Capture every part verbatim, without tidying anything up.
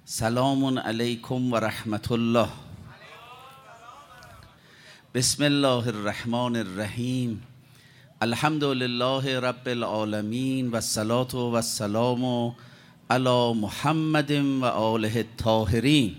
سلام علیکم و رحمت الله. بسم الله الرحمن الرحیم. الحمد لله رب العالمین و الصلاة و السلام علی محمد و آله الطاهرین.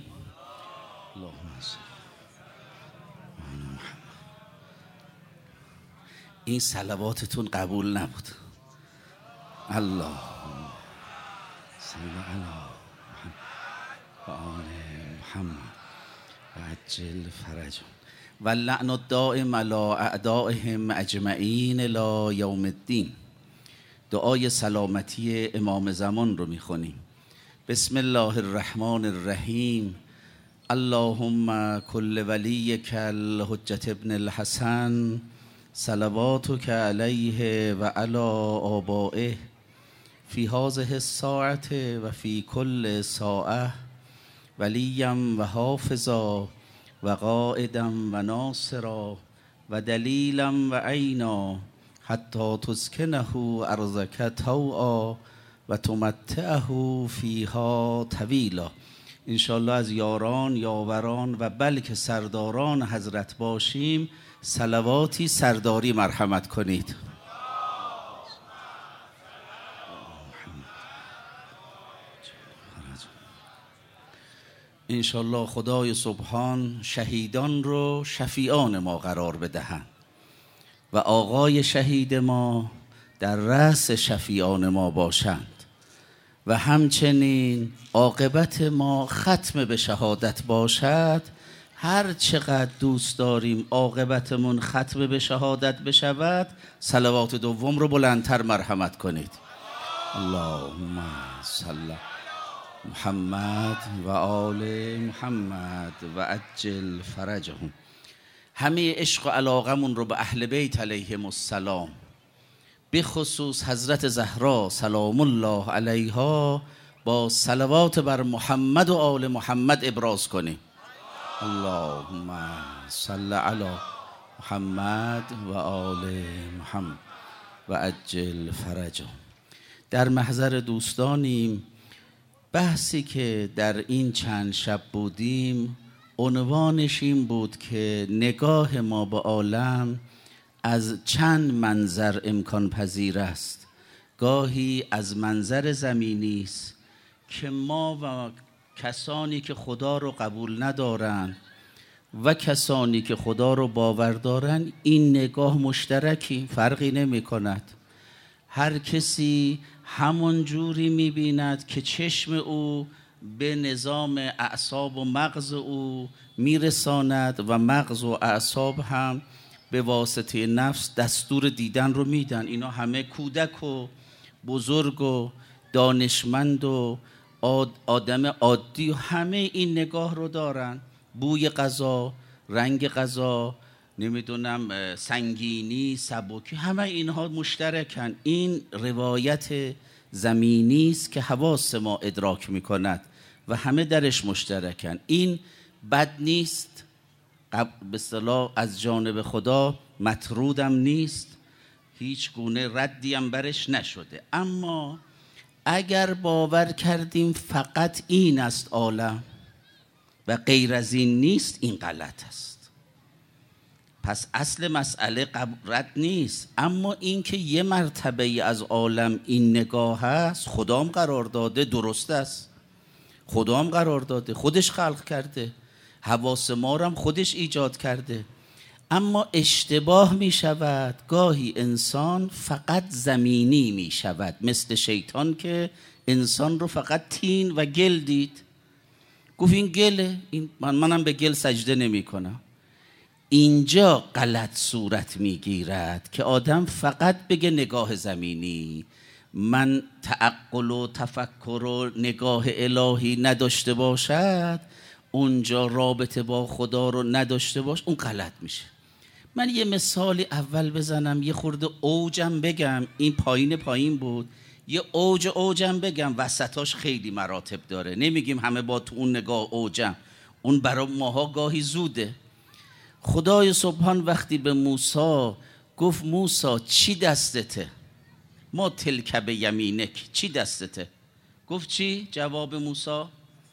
این صلواتتون قبول نبود. الله صلی علی و آل محمد و عجل فرجهم و لعن الدائم علی اعدائهم اجمعین الی یوم الدین. دعای سلامتی امام زمان رو میخونیم. بسم الله الرحمن الرحیم. اللهم کل ولیک الحجة ابن الحسن صلواتک علیه و علی آبائه فی هذه الساعة و فی کل ساعة ولیم و حافظا و قائدا و ناصرا و دلیلا و عینا حتی تسکنه ارضک طوعا و تمتعه فیها طویلا. انشاءالله از یاران، یاوران و بلکه سرداران حضرت باشیم. صلواتی سرداری مرحمت کنید. انشالله خدای سبحان شهیدان رو شفیعان ما قرار بدهند و آقای شهید ما در رأس شفیعان ما باشند و همچنین عاقبت ما ختم به شهادت باشد. هر چقدر دوست داریم عاقبتمون ختم به شهادت بشود، صلوات دوم رو بلندتر مرحمت کنید. اللهم صل محمد و آل محمد و عجل فرجهم. همه عشق و علاقمون رو به اهل بیت علیهم السلام، به خصوص حضرت زهرا سلام الله علیها، با صلوات بر محمد و آل محمد ابراز کنیم. اللهم صل علی محمد و آل محمد و عجل فرجهم. در محضر دوستانیم. بحثی که در این چند شب بودیم عنوانش این بود که نگاه ما به عالم از چند منظر امکان پذیر است. گاهی از منظر زمینی است که ما و کسانی که خدا رو قبول ندارن و کسانی که خدا رو باور دارن این نگاه مشترکی، فرقی نمی کند. هر کسی همون جوری می‌بیند که چشم او به نظام اعصاب و مغز او میرساند و مغز و اعصاب هم به واسطه نفس دستور دیدن رو میدن. اینا همه کودک و بزرگ و دانشمند و آدم عادی و همه این نگاه رو دارن. بوی غذا، رنگ غذا، نمیدونم سنگینی، سبکی، همه اینها مشترکن. این روایت زمینی است که حواس ما ادراک میکند و همه درش مشترکن. این بد نیست، به اصطلاح از جانب خدا مطرودم نیست، هیچ گونه ردی هم برش نشده. اما اگر باور کردیم فقط این است عالم و غیر از این نیست، این غلط است. پس اصل مسئله رد نیست، اما این که یه مرتبه از عالم این نگاه هست، خدام قرار داده، درست است. خدام قرار داده، خودش خلق کرده، حواس ما رو هم خودش ایجاد کرده. اما اشتباه می شود گاهی انسان فقط زمینی می شود، مثل شیطان که انسان رو فقط تین و گل دید. گفت این گله، این من منم به گل سجده نمی کنم. اینجا غلط صورت میگیرد که آدم فقط بگه نگاه زمینی، من تعقل و تفکر و نگاه الهی نداشته باشد، اونجا رابطه با خدا رو نداشته باش، اون غلط میشه. من یه مثالی اول بزنم، یه خورده اوجم بگم. این پایین پایین بود، یه اوج اوجم بگم، وسطاش خیلی مراتب داره. نمیگیم همه با تو اون نگاه اوجم، اون برای ماها گاهی زوده. خدای سبحان وقتی به موسی گفت موسی چی دستته؟ ما تلک به یمینک، چی دستته؟ گفت چی؟ جواب موسی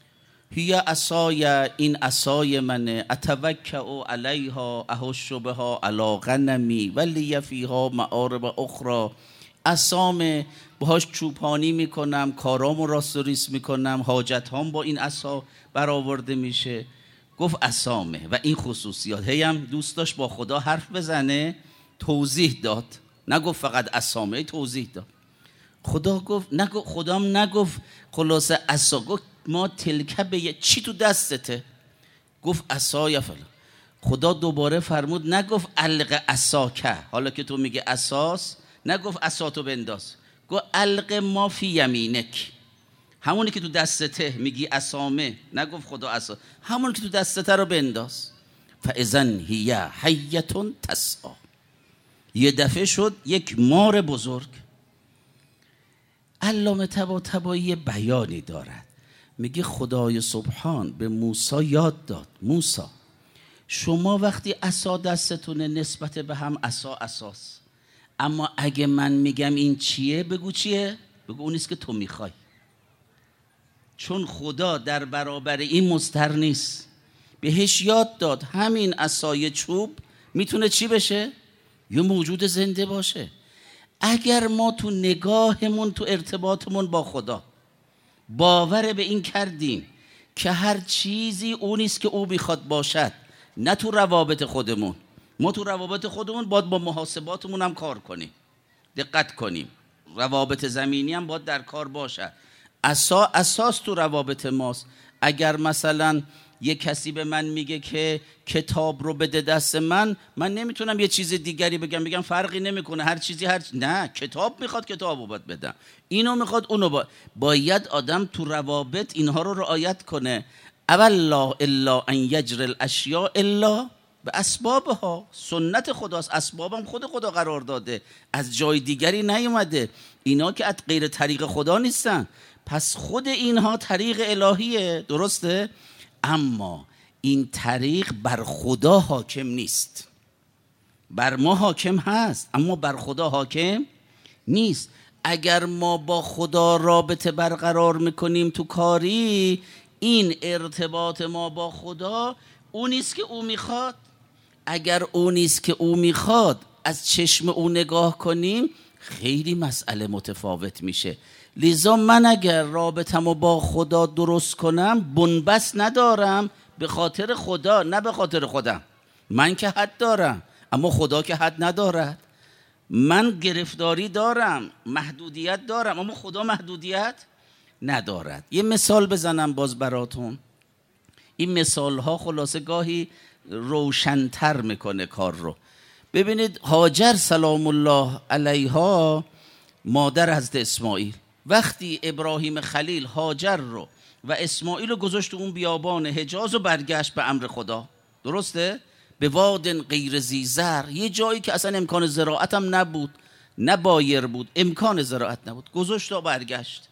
هی عصای، این عصای منه، اتوکأ علیها احش بها علی غنمی ولی فیها معارب اخرى. عصام، باهاش چوپانی میکنم، کارامو راست و ریست میکنم، حاجت هام با این عصا برآورده میشه. گفت عصامه و این خصوصیات. هی هم دوست داشت با خدا حرف بزنه، توضیح داد، نگفت فقط عصامه، توضیح داد. خدا گفت نگفت خدام نگفت خلاصه عصا، گفت ما تلکه به چی تو دستته؟ گفت عصای فلان. خدا دوباره فرمود نگفت الق عصاکه، حالا که تو میگه عصاست، نگفت عصاتو بنداز، گفت الق ما فی یمینک، همونی که تو دستته میگی عصامه، نگفت خدا عصا، همونی که تو دستته رو بنداز. فاذا هی حیه تسعی. یه دفعه شد یک مار بزرگ. علامه طباطبایی بیانی دارد، میگه خدای سبحان به موسی یاد داد، موسی شما وقتی عصا دستتونه نسبت به هم عصا عصاست، اما اگه من میگم این چیه، بگو چیه؟ بگو اونیست که تو میخوای. چون خدا در برابر این مضطر نیست. بهش یاد داد همین عصای چوب میتونه چی بشه؟ یه موجود زنده باشه. اگر ما تو نگاهمون، تو ارتباطمون با خدا باور به این کردیم که هر چیزی اونیست که او میخواد باشد، نه تو روابط خودمون، ما تو روابط خودمون باید با محاسباتمون هم کار کنیم، دقت کنیم، روابط زمینی هم باید در کار باشه. اساس اساس تو روابط ماست. اگر مثلا یه کسی به من میگه که کتاب رو بده دست من، من نمیتونم یه چیز دیگری بگم، بگم فرقی نمیکنه، هر چیزی هر چیز. نه، کتاب میخواد کتابو باید بدم، اینو میخواد اونو با... باید آدم تو روابط اینها رو رعایت کنه. اول لا الا ان یجر الاشیاء الا به اسبابها. سنت خداست، اسبابم خود خدا قرار داده، از جای دیگری نیومده. اینا که از غیر طریق خدا نیستن، پس خود اینها طریق الهیه، درسته؟ اما این طریق بر خدا حاکم نیست، بر ما حاکم هست اما بر خدا حاکم نیست. اگر ما با خدا رابطه برقرار میکنیم تو کاری، این ارتباط ما با خدا اونیست که او میخواد. اگر اونیست که او میخواد از چشم او نگاه کنیم، خیلی مسئله متفاوت میشه. لذا من اگر رابطمو با خدا درست کنم، بنبست ندارم به خاطر خدا، نه به خاطر خودم. من که حد دارم اما خدا که حد ندارد. من گرفتاری دارم، محدودیت دارم، اما خدا محدودیت ندارد. یه مثال بزنم باز براتون. این مثال ها خلاصه گاهی روشن‌تر میکنه کار رو. ببینید هاجر سلام الله علیها، مادر حضرت اسماعیل، وقتی ابراهیم خلیل هاجر رو و اسماعیل رو گذاشت اون بیابان حجاز و برگشت به امر خدا، درسته؟ به وادن غیر ذی زرع، یه جایی که اصلا امکان زراعت هم نبود، نه بایر بود، امکان زراعت نبود، گذاشت و برگشت.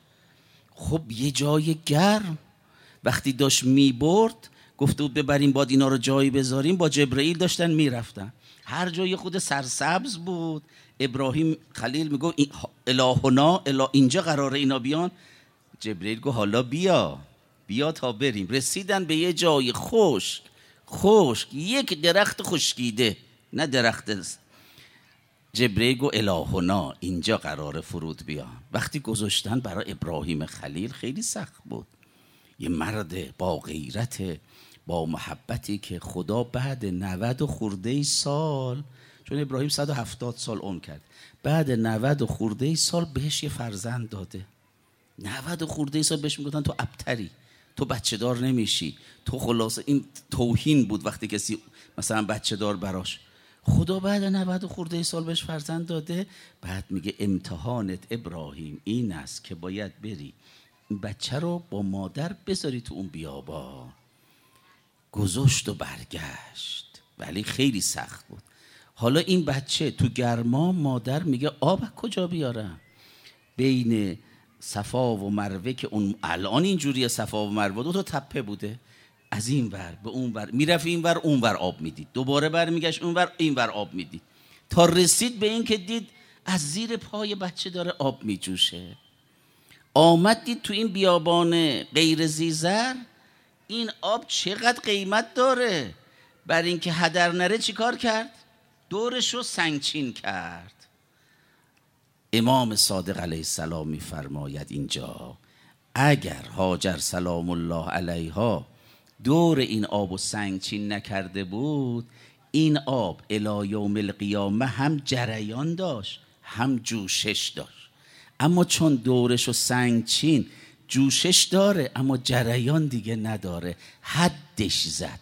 خب یه جای گرم وقتی داشت میبرد، گفته بود ببریم باید اینا رو جایی بذاریم، با جبرئیل داشتن میرفتن، هر جایی خود سرسبز بود. ابراهیم خلیل میگو الهنا اله، اینجا قراره اینا بیان. جبرئیل گفت حالا بیا بیا تا بریم. رسیدن به یه جای خشک خشک یک درخت خشکیده، نه درخت. جبرئیل گفت الهنا، اینجا قراره فرود بیا. وقتی گذاشتن برای ابراهیم خلیل خیلی سخت بود. یه مرد با غیرت، با محبتی که خدا بعد نود و خورده سال، چون ابراهیم صد و هفتاد سال عمر کرد، بعد نود و خورده سال بهش یه فرزند داده. نود و خورده سال بهش میگفتن تو ابتری، تو بچه دار نمیشی، تو خلاصه. این توهین بود وقتی کسی مثلا بچه دار براش. خدا بعد نود و خورده سال بهش فرزند داده. بعد میگه امتحانت ابراهیم این است که باید بری این بچه رو با مادر بذاری تو اون بیابان. گذاشت و برگشت، ولی خیلی سخت بود. حالا این بچه تو گرما، مادر میگه آب کجا بیارم؟ بین صفا و مروه که اون الان اینجوریه، صفا و مروه دو تا تپه بوده، از این ور به اون ور میرفت، این ور اون ور آب میدید، دوباره برمیگشت اون ور این ور آب میدید، تا رسید به این که دید از زیر پای بچه داره آب میجوشه. آمد دید تو این بیابان غیر ذی زرع این آب چقدر قیمت داره. بر اینکه هدر نره چی کار کرد؟ دورش رو سنگچین کرد. امام صادق علیه السلام میفرماید اینجا اگر هاجر سلام الله علیها دور این آب و سنگچین نکرده بود، این آب الی یوم القیامه هم جریان داشت هم جوشش داشت. اما چون دورش و سنگچین جوشش داره اما جریان دیگه نداره، حدش زد،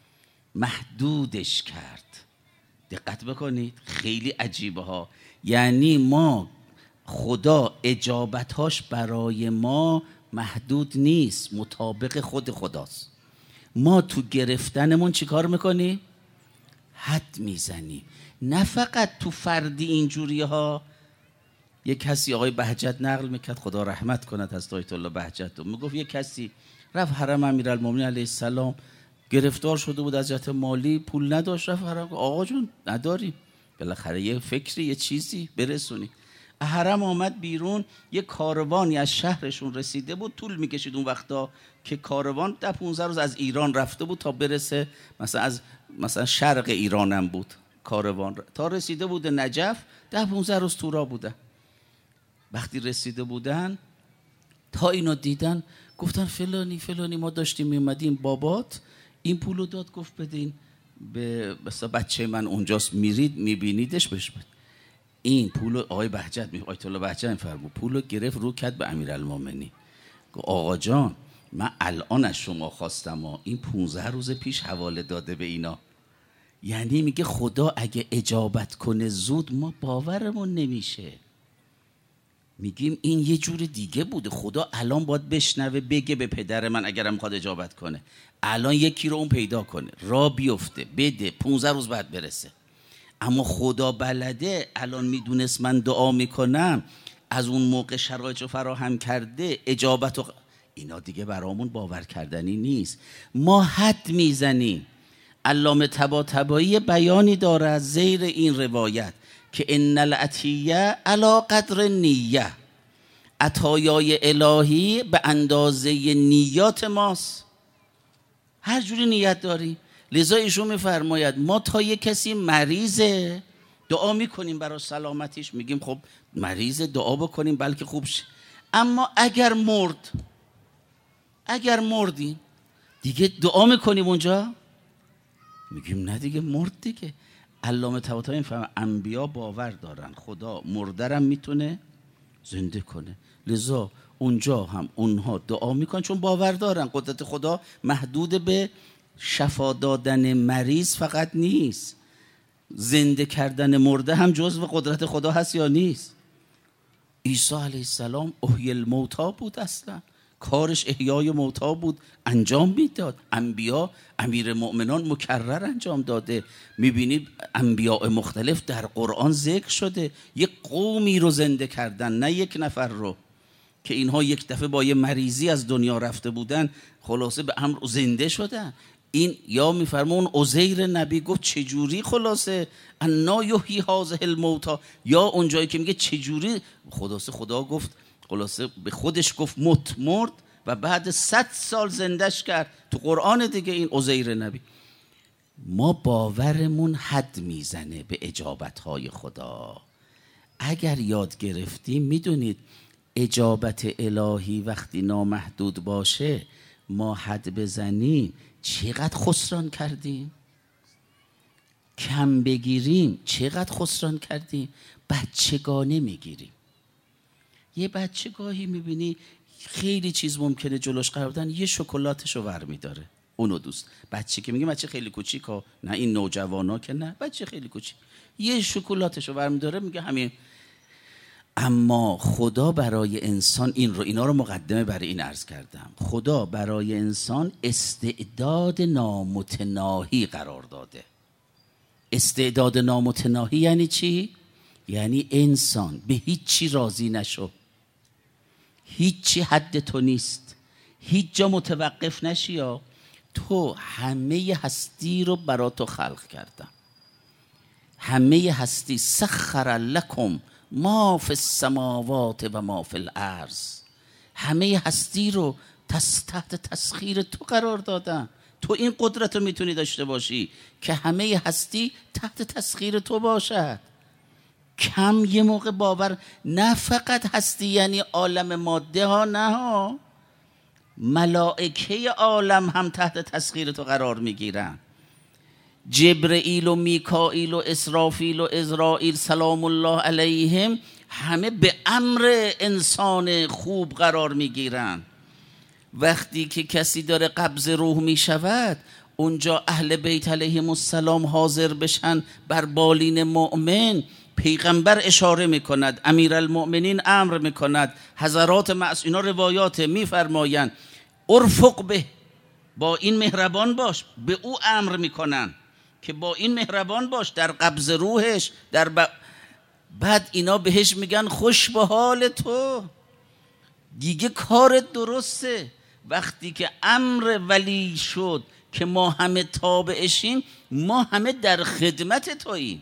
محدودش کرد. دقت بکنید خیلی عجیبه ها. یعنی ما خدا اجابتاش برای ما محدود نیست، مطابق خود خداست. ما تو گرفتنمون چی کار میکنیم؟ حد میزنیم. نه فقط تو فردی اینجوری ها. یک کسی آقای بهجت نقل میکرد، خدا رحمت کند از آیت الله بهجت، میگفت یک کسی رفت حرم امیرالمومنین علیه السلام، گرفتار شده بود از جهت مالی، پول نداشت، رفت حرم. آقا جون نداریم، بالاخره یه فکری یه چیزی برسونی. حرم آمد بیرون، یه کاروانی از شهرشون رسیده بود، طول میکشید اون وقتا که کاروان ده پونزده روز از ایران رفته بود تا برسه مثلا از مثلا شرق ایرانم بود کاروان، تا رسیده بود نجف ده پونزده روز تو راه بودن. وقتی رسیده بودن تا اینو دیدن گفتن فلانی فلانی ما داشتیم میومدیم، بابات این پولو داد گفت بدین به مثلا بچه من اونجاست میرید میبینیدش بهش بده. این پولو آقای بهجت می آیت الله بهجت میفرمود پولو گرفت رو کرد به امیرالمومنین، گفت آقا جان من الان از شما خواستم و این پونزده روز پیش حواله داده به اینا. یعنی میگه خدا اگه اجابت کنه زود ما باورمون نمیشه، میگیم این یه جور دیگه بوده. خدا الان باید بشنوه بگه به پدر من اگرم میخواد اجابت کنه، الان یکی رو اون پیدا کنه را بیفته بده پونزده روز بعد برسه. اما خدا بلده، الان میدونست من دعا میکنم، از اون موقع شرایط رو فراهم کرده، اجابت و اینا دیگه برامون باور کردنی نیست. ما حد میزنیم. علامه طباطبایی بیانی داره از زیر این روایت که ان العطیه علی قدر نیه، عطایای الهی به اندازه نیات ماست، هر جوری نیت داری. لذا ایشون میفرماید ما تا یک کسی مریضه دعا میکنیم برای سلامتیش، میگیم خب مریضه دعا بکنیم بلکه خوب شه. اما اگر مرد، اگر مردیم دیگه دعا میکنیم اونجا؟ میگیم نه دیگه مرد دیگه. علامه طباطبایی میفهمه انبیا باور دارن خدا مردرم میتونه زنده کنه، لذا اونجا هم اونها دعا میکنن چون باور دارن قدرت خدا محدود به شفا دادن مریض فقط نیست، زنده کردن مرده هم جزو قدرت خدا هست یا نیست؟ عیسی علیه السلام احیی الموتی بود، اصلا کارش احیای موتی بود، انجام میداد. انبیا امیر مؤمنان مکرر انجام داده. میبینید انبیاء مختلف در قرآن ذکر شده، یک قومی رو زنده کردن نه یک نفر رو، که اینها یک دفعه با یه مریضی از دنیا رفته بودن خلاصه به امر زنده شدن. این یا میفرمون عزیر نبی گفت چجوری خلاصه انا یحیی هذه الموتی، یا اونجایی که میگه چجوری خلاصه خدا گفت خلاصه به خودش گفت مت مرد و بعد صد سال زندش کرد تو قرآن دیگه. این عزیر نبی. ما باورمون حد میزنه به اجابتهای خدا. اگر یاد گرفتیم میدونید اجابت الهی وقتی نامحدود باشه ما حد بزنیم چقدر خسران کردیم، کم بگیریم چقدر خسران کردیم. بچگانه میگیریم. یه بچه گاهی میبینی خیلی چیز ممکنه جلوش قرار بدن، یه شکلاتشو ور میداره اونو دوست. بچه که میگه بچه خیلی کوچیکا، نه این نوجوانا که نه، بچه خیلی کوچیک یه شکلاتشو ور میداره میگه همین. اما خدا برای انسان این رو اینا رو مقدمه برای این عرض کردم، خدا برای انسان استعداد نامتناهی قرار داده. استعداد نامتناهی یعنی چی؟ یعنی انسان به هیچی راضی نشو، هیچی حد تو نیست، هیچ جا متوقف نشی. یا تو همه هستی رو برا تو خلق کردم، همه هستی. سخر لکم ما فی السماوات و ما فی الارض، همه هستی رو تحت تسخیر تو قرار دادن. تو این قدرت رو میتونی داشته باشی که همه هستی تحت تسخیر تو باشد. کم یه موقع باور، نه فقط هستی یعنی عالم ماده ها، نه ها، ملائکه عالم هم تحت تسخیر تو قرار میگیرن. جبرئیل و میکائیل و اسرافیل و عزرائیل سلام الله علیهم همه به امر انسان خوب قرار میگیرن. وقتی که کسی داره قبض روح میشود، اونجا اهل بیت علیهم السلام حاضر بشن بر بالین مؤمن، پیغمبر اشاره میکند، امیرالمؤمنین امر میکند، حضرات معصوم اینا روایات میفرمایند ارفق به، با این مهربان باش، به او امر میکنن که با این مهربان باش در قبض روحش، در ب... بعد اینا بهش میگن خوش به حال تو، دیگه کارت درسته. وقتی که امر ولی شد که ما همه تابعشیم، ما همه در خدمت توییم.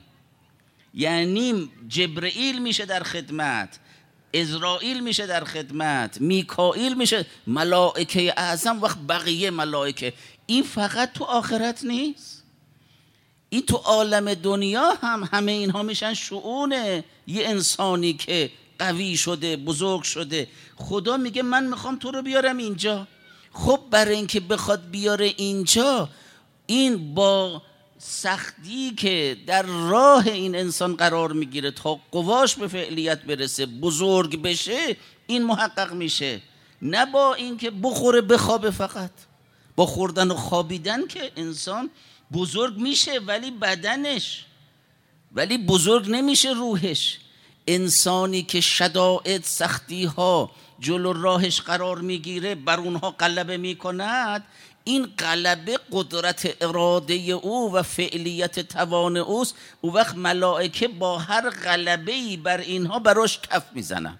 یعنی جبرئیل میشه در خدمت، عزرائیل میشه در خدمت، میکائیل میشه، ملائکه اعظم، وقت بقیه ملائکه. این فقط تو آخرت نیست، این تو عالم دنیا هم همه اینها میشن شؤون یه انسانی که قوی شده، بزرگ شده. خدا میگه من میخوام تو رو بیارم اینجا. خب برای اینکه بخواد بیاره اینجا، این با سختی که در راه این انسان قرار میگیره تا قواش به فعلیت برسه، بزرگ بشه، این محقق میشه. نه با اینکه بخوره بخوابه، فقط با خوردن و خوابیدن که انسان بزرگ میشه، ولی بدنش، ولی بزرگ نمیشه روحش. انسانی که شدائد، سختی ها جلو راهش قرار میگیره، بر اونها غلبه میکند، این غلبه قدرت اراده او و فعلیت توان اوست. او وقت ملائکه با هر غلبه‌ای بر اینها براش کف میزنن.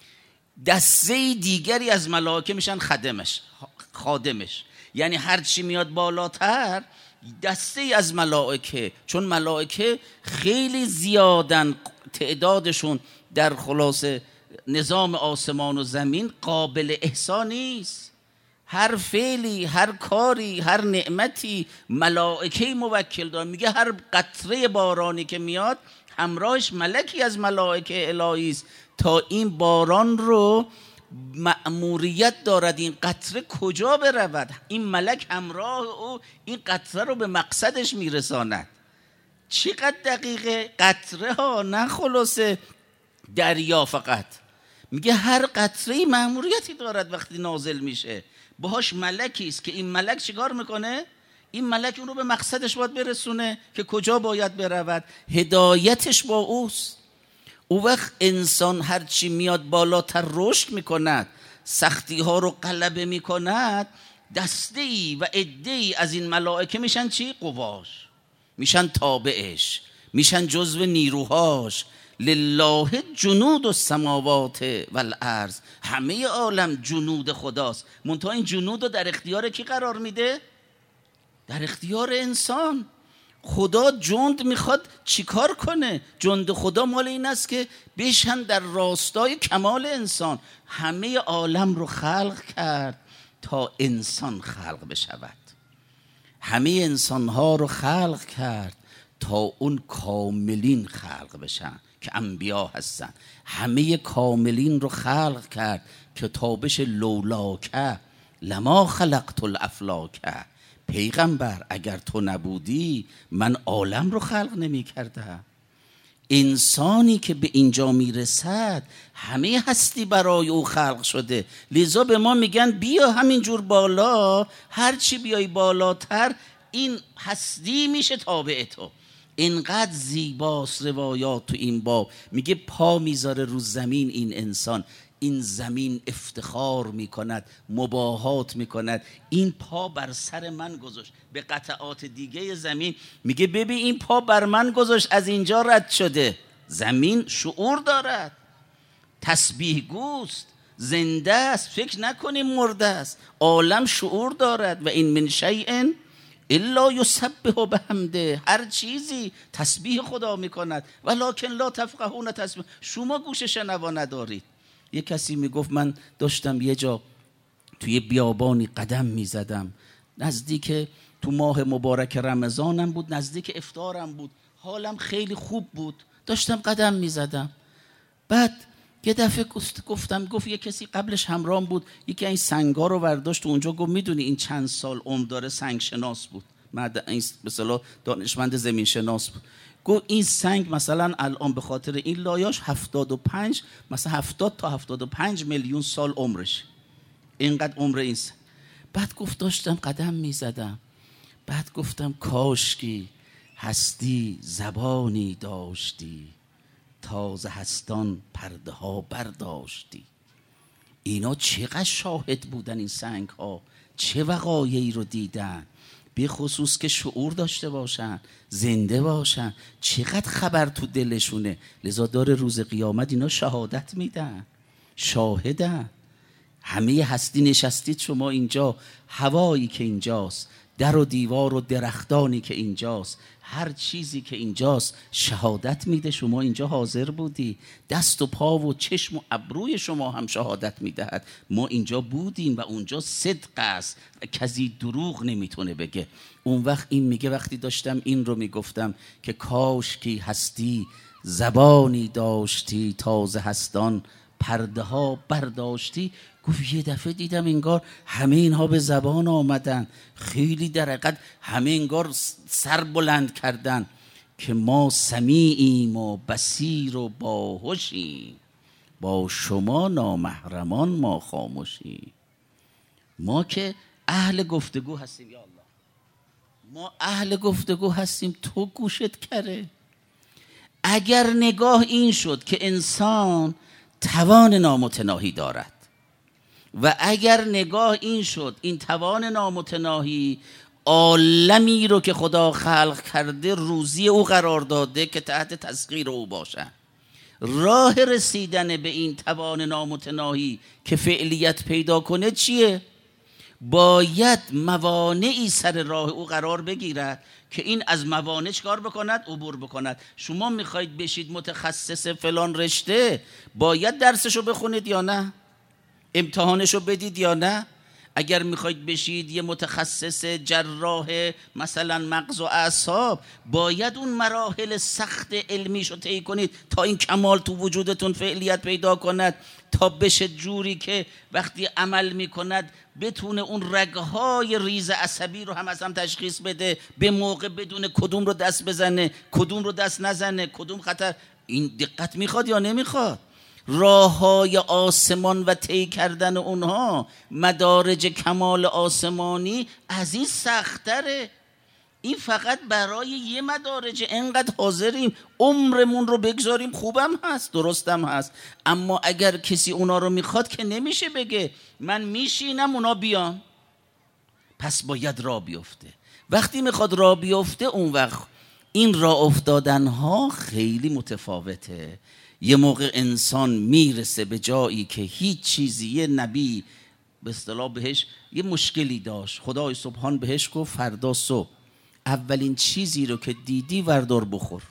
دسته دیگری از ملائکه میشن خادمش خادمش یعنی هر چی میاد بالاتر، دسته ای از ملائکه، چون ملائکه خیلی زیادن تعدادشون در خلاصه نظام آسمان و زمین، قابل احصا نیست. هر فعلی، هر کاری، هر نعمتی ملائکه موکل دارن. میگه هر قطره بارانی که میاد همراهش ملکی از ملائکه الهی است تا این باران رو مأموریت دارد این قطره کجا برود. این ملک همراه او این قطره رو به مقصدش میرساند. چقدر دقیقه قطره ها، نه خلاصه دریا فقط. میگه هر قطره مأموریتی دارد وقتی نازل میشه، باهاش ملکی است که این ملک چیکار میکنه؟ این ملک اون رو به مقصدش باید برسونه که کجا باید برود. هدایتش با اوست. او وقت انسان هرچی میاد بالاتر رشد میکند، سختی ها رو غلبه میکند، دسته ای و عده ای از این ملائکه میشن چی؟ قواش، میشن تابعش، میشن جزو نیروهاش. لله جنود السماوات والارض، همه عالم جنود خداست. منتها این جنود رو در اختیار کی قرار میده؟ در اختیار انسان. خدا جند میخواد چیکار کنه؟ جند خدا مال این است که بشن در راستای کمال انسان. همه عالم رو خلق کرد تا انسان خلق بشود، همه انسانها رو خلق کرد تا اون کاملین خلق بشن که انبیا هستن. همه کاملین رو خلق کرد که تابش لولاکه لما خلقت الافلاکه. پیغمبر اگر تو نبودی من عالم رو خلق نمی کردم. انسانی که به اینجا میرسد همه هستی برای او خلق شده. لذا به ما میگن بیا همینجور بالا، هرچی بیای بالاتر این هستی میشه تابع تو. اینقدر زیباست روایات تو این باب. میگه پا میذاره رو زمین این انسان، این زمین افتخار میکند، مباهات میکند. این پا بر سر من گذاشت. به قطعات دیگه زمین میگه ببین این پا بر من گذاشت، از اینجا رد شده. زمین شعور دارد، تسبیح گوست، زنده است، فکر نکنیم مرده است. عالم شعور دارد. و این من شیء الا یسبح بحمده، هر چیزی تسبیح خدا میکند. ولکن لا تفقهون تسبیح، شما گوش شنوا ندارید. یه کسی میگفت من داشتم یه جا توی بیابانی قدم میزدم، نزدیک تو ماه مبارک رمضانم بود، نزدیک افطارم بود، حالم خیلی خوب بود، داشتم قدم میزدم. بعد یه دفعه گفتم گفت یه کسی قبلش همراهم بود، یکی این سنگا رو برداشت اونجا، گفت میدونی این چند سال عمر داره؟ سنگ شناس بود، این مثلا دانشمند زمین شناس بود. گفت این سنگ مثلا الان به خاطر این لایاش هفتاد و پنج مثلا هفتاد تا هفتاد و پنج میلیون سال عمرش، اینقدر عمر این سنگ. بعد گفت داشتم قدم میزدم، بعد گفتم کاشکی هستی زبانی داشتی، تازه هستان پرده ها برداشتی. اینا چقدر شاهد بودن این سنگ ها، چه وقایعی رو دیدن، به خصوص که شعور داشته باشن، زنده باشن، چقدر خبر تو دلشونه. لذا داره روز قیامت اینا شهادت میدن، شاهدن. همه هستی نشستید شما اینجا، هوایی که اینجاست، در و دیوار و درختانی که اینجاست، هر چیزی که اینجاست شهادت میده شما اینجا حاضر بودی. دست و پا و چشم و ابروی شما هم شهادت میدهد ما اینجا بودیم و اونجا صدق است و کسی دروغ نمیتونه بگه. اون وقت این میگه وقتی داشتم این رو میگفتم که کاش کی هستی زبانی داشتی، تازه هستان پرده ها برداشتی. گفت یه دفعه دیدم انگار همه اینها به زبان آمدن، خیلی در حقیقت همه انگار سر بلند کردن که ما سمیعیم و بصیر و باهوشیم، با شما نامحرمان ما خاموشیم. ما که اهل گفتگو هستیم، یا الله ما اهل گفتگو هستیم، تو گوشت کره. اگر نگاه این شد که انسان توان نامتناهی دارد و اگر نگاه این شد این توان نامتناهی عالمی رو که خدا خلق کرده روزی او قرار داده که تحت تسخیر او باشه، راه رسیدن به این توان نامتناهی که فعلیت پیدا کنه چیه؟ باید موانعی سر راه او قرار بگیرد که این از موانع چکار بکند؟ عبور بکند. شما میخواید بشید متخصص فلان رشته، باید درسشو بخونید یا نه؟ امتحانشو بدید یا نه؟ اگر میخواید بشید یه متخصص جراح مثلا مغز و اعصاب، باید اون مراحل سخت علمیشو طی کنید تا این کمال تو وجودتون فعلیت پیدا کند، تا بشه جوری که وقتی عمل میکند بتونه اون رگهای ریز عصبی رو هم از هم تشخیص بده، به موقع بدون کدوم رو دست بزنه کدوم رو دست نزنه، کدوم خطر. این دقت میخواد یا نمیخواد؟ راههای آسمان و طی کردن اونها، مدارج کمال آسمانی از این سختره. این فقط برای یه مدارج انقدر حاضریم عمرمون رو بگذاریم، خوبم هست درستم هست، اما اگر کسی اونا رو میخواد که نمیشه بگه من میشینم اونا بیان، پس باید راه بیفته. وقتی میخواد راه بیفته اون وقت این راه افتادن ها خیلی متفاوته. یه موقع انسان میرسه به جایی که هیچ چیزی، یه نبی به اصطلاح بهش یه مشکلی داشت، خدای سبحان بهش گفت فردا صبح اولین چیزی رو که دیدی وردار بخور،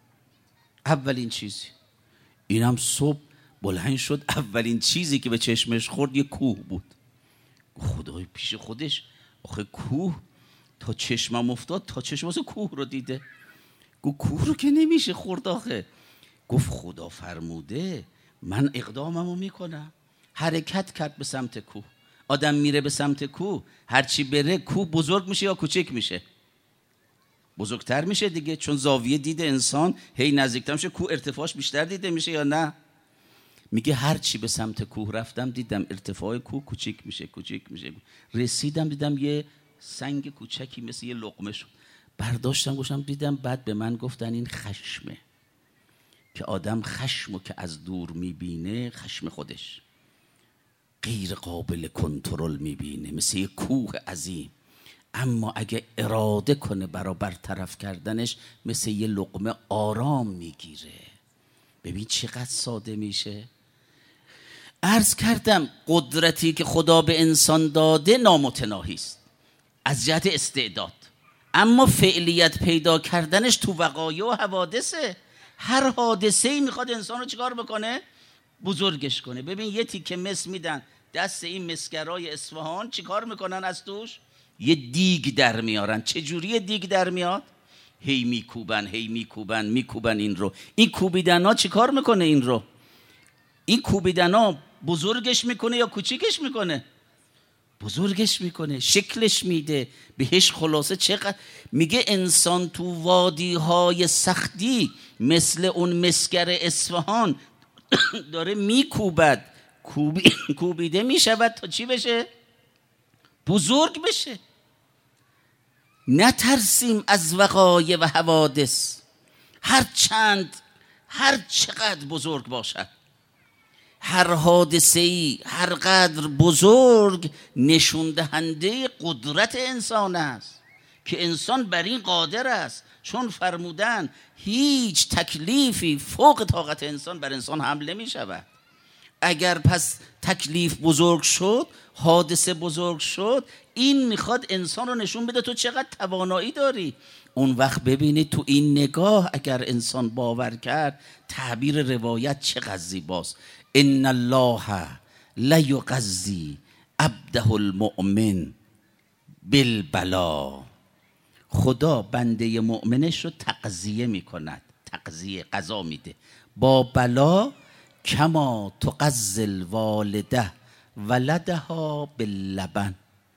اولین چیزی. اینم صبح بلند شد، اولین چیزی که به چشمش خورد یه کوه بود. خدای پیش خودش آخه کوه، تا چشمم افتاد تا چشم واسه کوه رو دیده. گفت کوه رو که نمیشه خورد آخه. گفت خدا فرموده من اقداممو میکنم. حرکت کرد به سمت کوه. آدم میره به سمت کوه، هرچی بره کوه بزرگ میشه یا کوچک میشه؟ بزرگتر میشه دیگه، چون زاویه دید انسان هی نزدیکتر میشه، کوه ارتفاعش بیشتر دیده میشه یا نه؟ میگه هرچی به سمت کوه رفتم دیدم ارتفاع کوه کوچک میشه کوچک میشه. رسیدم دیدم یه سنگ کوچکی مثل یه لقمه شد، برداشتم گوشم دیدم. بعد به من گفتن این خشمه، که آدم خشمو که از دور میبینه، خشم خودش غیر قابل کنترل میبینه مثل یه کوه عظیم، اما اگه اراده کنه برای برطرف کردنش مثل یه لقمه آرام میگیره. ببین چقدر ساده میشه. عرض کردم قدرتی که خدا به انسان داده نامتناهی است از جهت استعداد، اما فعلیت پیدا کردنش تو وقایع و حوادثه. هر حادثه‌ای میخواد انسان رو چیکار بکنه؟ بزرگش کنه. ببین یه تیکه مس میدن دست این مسگرای اصفهان چیکار میکنن؟ از توش یه دیگ در میارن. چه جوری دیگ در میاد؟ هی میکوبن هی میکوبن میکوبن این رو. این کوبیدن ها چیکار میکنه؟ این رو این کوبیدن ها بزرگش میکنه یا کوچیکش میکنه؟ بزرگش میکنه، شکلش میده بهش. خلاصه چقدر میگه انسان تو وادی های سختی مثل اون مسگر اصفهان داره میکوبد، کوبی... کوبیده میشود تا چی بشه؟ بزرگ بشه. نترسیم از وقایع و حوادث، هر چند هر چقدر بزرگ باشد. هر حادثه‌ای هر قدر بزرگ نشون دهنده قدرت انسان است که انسان بر این قادر است، چون فرمودن هیچ تکلیفی فوق طاقت انسان بر انسان حمل نمی شود. اگر پس تکلیف بزرگ شد، حادثه بزرگ شد، این میخواد انسان رو نشون بده تو چقدر توانایی داری. اون وقت ببینید تو این نگاه اگر انسان باور کرد، تعبیر روایت چقدر زیباست. ان الله لا یقضی عبده المؤمن بالبلا. خدا بنده مؤمنش رو تقضیه میکند، تقضیه قضا میده با بلا. کما تقضی الوالده ولدها باللبن.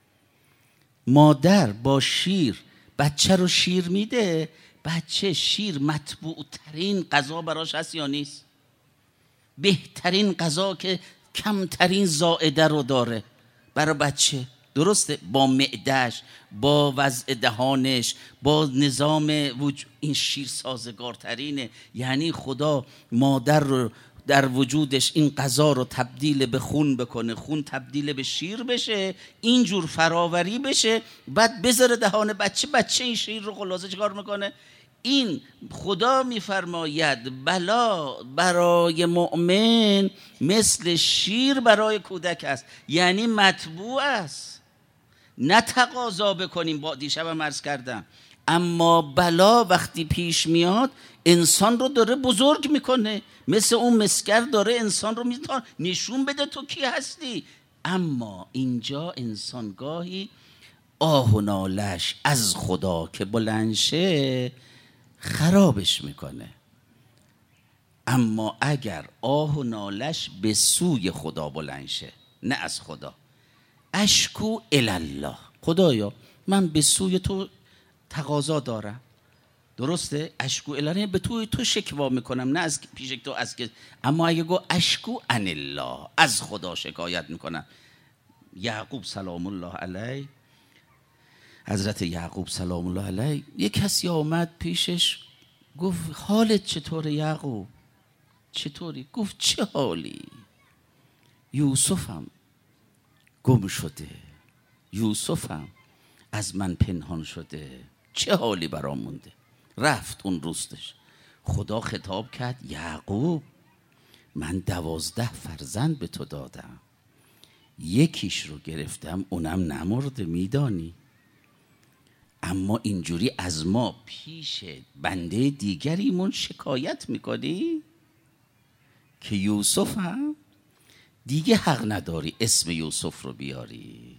مادر با شیر بچه رو شیر میده، بچه شیر مطبوع ترین غذا براش هست یا نیست؟ بهترین غذا که کمترین زائده رو داره برای بچه، درسته؟ با معدهش، با وضع دهانش، با نظام وجود، این شیر سازگارترینه. یعنی خدا مادر رو در وجودش این غذا رو تبدیل به خون بکنه، خون تبدیل به شیر بشه، اینجور فراوری بشه، بعد بذاره دهان بچه، بچه این شیر رو خلاصه چیکار میکنه؟ این خدا میفرماید بلا برای مؤمن مثل شیر برای کودک است، یعنی مطبوع است. نه تقاضا بکنیم، با دیشبم عرض کردم، اما بلا وقتی پیش میاد انسان رو داره بزرگ میکنه، مثل اون مسگر داره انسان رو میتونه نشون بده تو کی هستی. اما اینجا انسان گاهی آه و نالش از خدا که بلند شه خرابش میکنه. اما اگر آه و نالش به سوی خدا بلند شه، نه از خدا، اشکو الله، خدایا من به سوی تو تقاضا دارم، درسته؟ اشکو الله به توی تو شکوا میکنم، نه از پیش تو از که. اما اگه گو اشکو عن الله، از خدا شکایت میکنم. یعقوب سلام الله علیه، حضرت یعقوب سلام الله علیه، یک کسی آمد پیشش گفت حالت چطوره یعقوب؟ چطوری؟ گفت چه حالی؟ یوسفم گم شده، یوسفم از من پنهان شده، چه حالی برام مونده؟ رفت اون روستش. خدا خطاب کرد یعقوب من دوازده فرزند به تو دادم، یکیش رو گرفتم اونم نمرده، میدانی؟ اما اینجوری از ما پیش بنده دیگریمون شکایت میکنی که یوسف هم دیگه حق نداری اسم یوسف رو بیاری.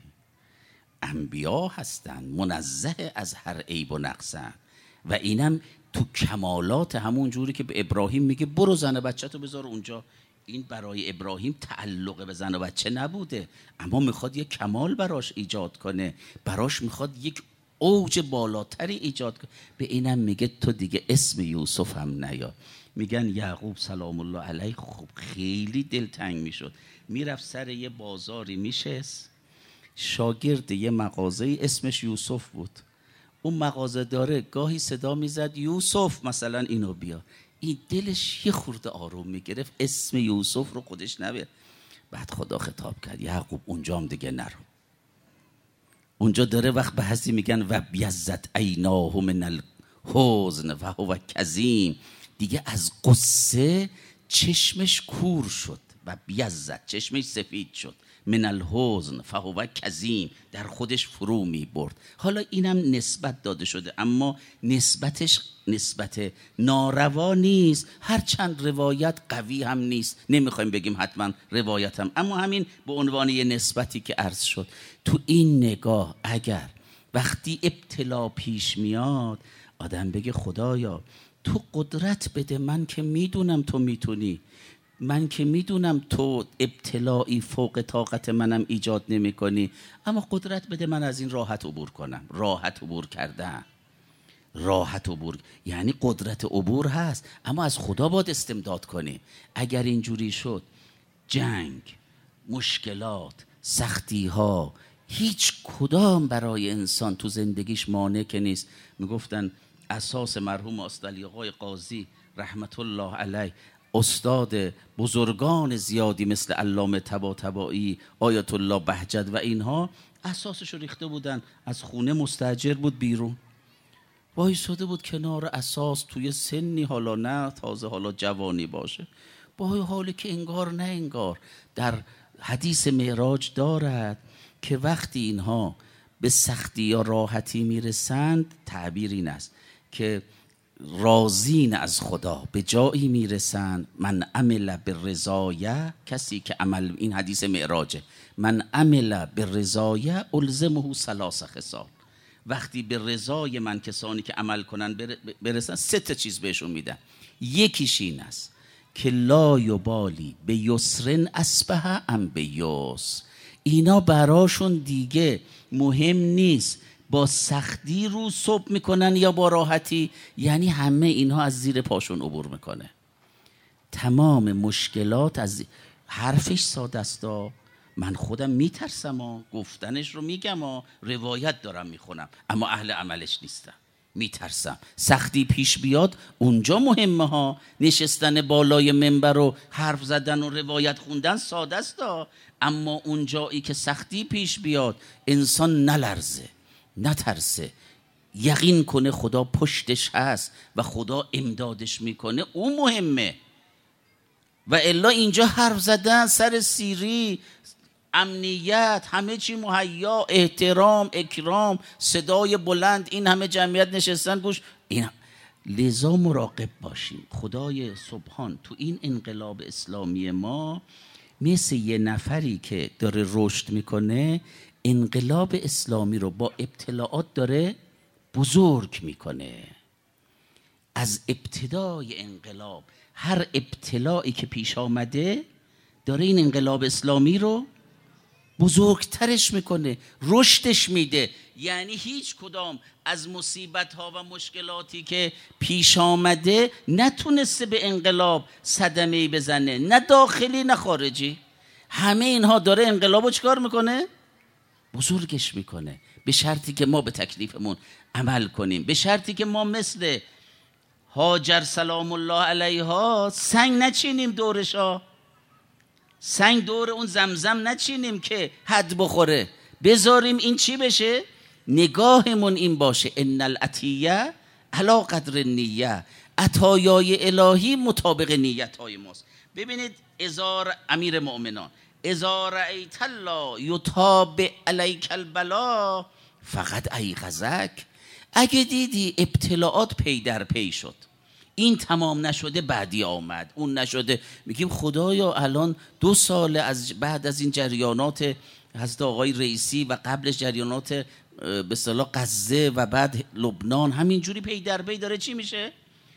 انبیا هستن منزه از هر عیب و نقصن، و اینم تو کمالات همون جوری که به ابراهیم میگه برو زن بچه تو بذار اونجا. این برای ابراهیم تعلق به زن و بچه نبوده، اما میخواد یک کمال براش ایجاد کنه، براش میخواد یک اوج بالاتری ایجاد کنه. به اینم میگه تو دیگه اسم یوسف هم نیا. میگن یعقوب سلام الله علیه خب خیلی دلتنگ میشد، میرفت سر یه بازاری میشست، شاگرد یه مغازه اسمش یوسف بود، اون مغازه داره گاهی صدا میزد یوسف مثلا اینو بیا، این دلش یه خورده آروم میگرفت، اسم یوسف رو خودش نبید. بعد خدا خطاب کرد یعقوب اونجا هم دیگه نرو. اونجا داره وقت به هستی میگن و بیزت عیناه من الحزن و هو کظیم، دیگه از قصه چشمش کور شد و بیزت چشمش سفید شد من الحزن فهو کظیم، در خودش فرو می برد. حالا اینم نسبت داده شده، اما نسبتش نسبت ناروا نیست، هرچند روایت قوی هم نیست، نمیخوایم بگیم حتما روایت هم، اما همین به عنوان یه نسبتی که عرض شد. تو این نگاه اگر وقتی ابتلا پیش میاد آدم بگه خدایا تو قدرت بده، من که میدونم تو میتونی، من که میدونم تو ابتلایی فوق طاقت منم ایجاد نمی کنی، اما قدرت بده من از این راحت عبور کنم. راحت عبور کردن، راحت عبور یعنی قدرت عبور هست، اما از خدا باید استمداد کنی. اگر اینجوری شد جنگ، مشکلات، سختی ها هیچ کدام برای انسان تو زندگیش مانع که نیست. میگفتن اساس مرحوم استاد علی آقای قاضی رحمت الله علیه، استاد بزرگان زیادی مثل علامه طباطبایی، آیت الله بهجت و اینها، اساسش رو ریخته بودن. از خونه مستاجر بود بیرون، وایساده بود کنار اساس، توی سنی حالا نه تازه حالا جوانی باشه، با حالی که انگار نه انگار. در حدیث معراج دارد که وقتی اینها به سختی یا راحتی میرسند، تعبیر این است که راضین از خدا به جایی میرسند، من عمل بالرضایه، کسی که عمل، این حدیث معراجه، من عمل بالرضایه الزمه ثلاث خصال، وقتی به رضای من کسانی که عمل کنن برسن سه تا چیز بهشون میدن. یکیش این است که لا یبالی به یسرن اصبح ام به یسر، اینا براشون دیگه مهم نیست با سختی رو صبح میکنن یا با راحتی، یعنی همه اینها از زیر پاشون عبور میکنه. تمام مشکلات از حرفش ساده است، من خودم میترسم و گفتنش رو میگم و روایت دارم میخونم، اما اهل عملش نیستم، میترسم. سختی پیش بیاد اونجا مهمه ها، نشستن بالای منبر و حرف زدن و روایت خوندن ساده است، اما اونجایی که سختی پیش بیاد انسان نلرزه، نترسه، یقین کنه خدا پشتش هست و خدا امدادش میکنه، اون مهمه. و الا اینجا حرف زدن سر سیری، امنیت، همه چی مهیا، احترام، اکرام، صدای بلند، این همه جمعیت نشستن گوش این. لذا مراقب باشیم. خدای سبحان تو این انقلاب اسلامی ما مثل یه نفری که داره رشد میکنه، انقلاب اسلامی رو با ابتلاعات داره بزرگ میکنه. از ابتدای انقلاب هر ابتلاعی که پیش آمده داره این انقلاب اسلامی رو بزرگترش میکنه، رشدش میده. یعنی هیچ کدام از مصیبت ها و مشکلاتی که پیش آمده نتونسته به انقلاب صدمه‌ای بزنه، نه داخلی نه خارجی. همه اینها داره انقلاب رو چکار میکنه؟ بزرگش میکنه، به شرطی که ما به تکلیفمون عمل کنیم، به شرطی که ما مثل هاجر سلام الله علیها سنگ نچینیم دورشا، سنگ دور اون زمزم نچینیم که حد بخوره، بذاریم این چی بشه؟ نگاهمون این باشه ان العطیه علی قدر النیه، عطایای الهی مطابق نیت های ماست. ببینید ازار امیر مؤمنان، اذا رأیت الله یتابع علیک البلا فقط ایقظک، اگه دیدی ابتلاعات پی در پی شد، این تمام نشده بعدی آمد، اون نشده، میگیم خدایا الان دو سال از بعد از این جریانات حضرت آقای رئیسی و قبلش جریانات به اصطلاح غزه و بعد لبنان همینجوری پی در پی داره چی میشه؟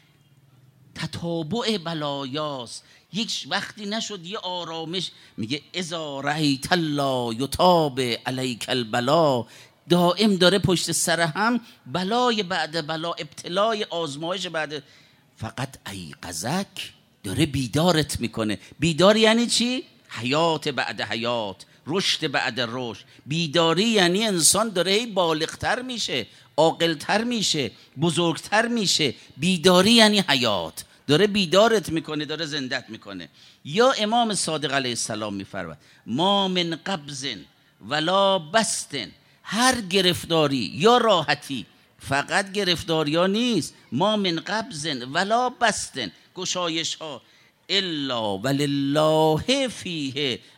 تتابع بلایاست. یک وقتی نشد یه آرامش، میگه اذا رأیت الله یتابع علیک البلا، دائم داره پشت سر هم بلای بعد بلا، ابتلای آزمایش بعد. فقط ایقظک، داره بیدارت میکنه. بیدار یعنی چی؟ حیات بعد حیات، رشد بعد رشد. بیداری یعنی انسان داره هی بالغتر میشه، عاقلتر میشه، بزرگتر میشه. بیداری یعنی حیات، داره بیدارت میکنه، داره زندت میکنه. یا امام صادق علیه السلام میفرماید ما من قبض ولا بسط، هر گرفتاری یا راحتی، فقط گرفتاری ها نیست، ما من قبض ولا بسط، گشایش ها، الا ولله فیه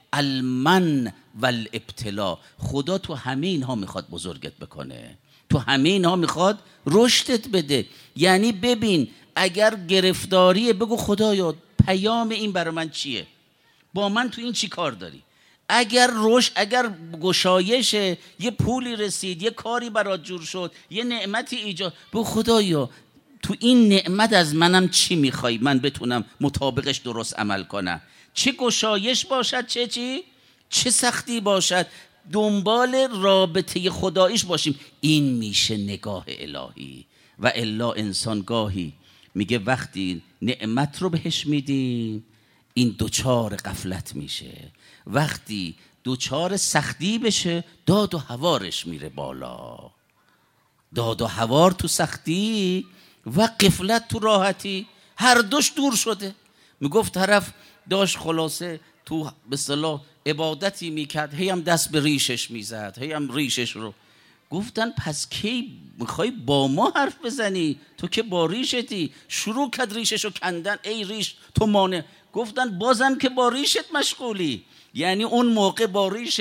المن والابتلا. خدا تو همه اینها میخواد بزرگت بکنه، تو همه اینها میخواد رشدت بده. یعنی ببین اگر گرفتاریه بگو خدایا پیام این برای من چیه، با من تو این چی کار داری؟ اگر رشد، اگر گشایشه، یه پولی رسید، یه کاری برات جور شد، یه نعمتی ایجاد، بگو خدایا تو این نعمت از منم چی میخوای من بتونم مطابقش درست عمل کنم. چه گشایش باشد، چه چی چه سختی باشد، دنبال رابطه خداییش باشیم. این میشه نگاه الهی. و الا انسان گاهی میگه وقتی نعمت رو بهش میدیم این دوچار غفلت میشه، وقتی دوچار سختی بشه داد و هوارش میره بالا. داد و هوار تو سختی و غفلت تو راحتی، هر دوش دور شده. میگفت طرف داشت خلاصه تو به اصطلاح عبادتی میکرد، هی هم دست به ریشش میزد، هی هم ریشش رو. گفتن پس کی میخوای با ما حرف بزنی؟ تو که با ریشتی. شروع کرد ریشش رو کندن، ای ریش تو مانع. گفتن بازم که با ریشت مشغولی. یعنی اون موقع با ریشت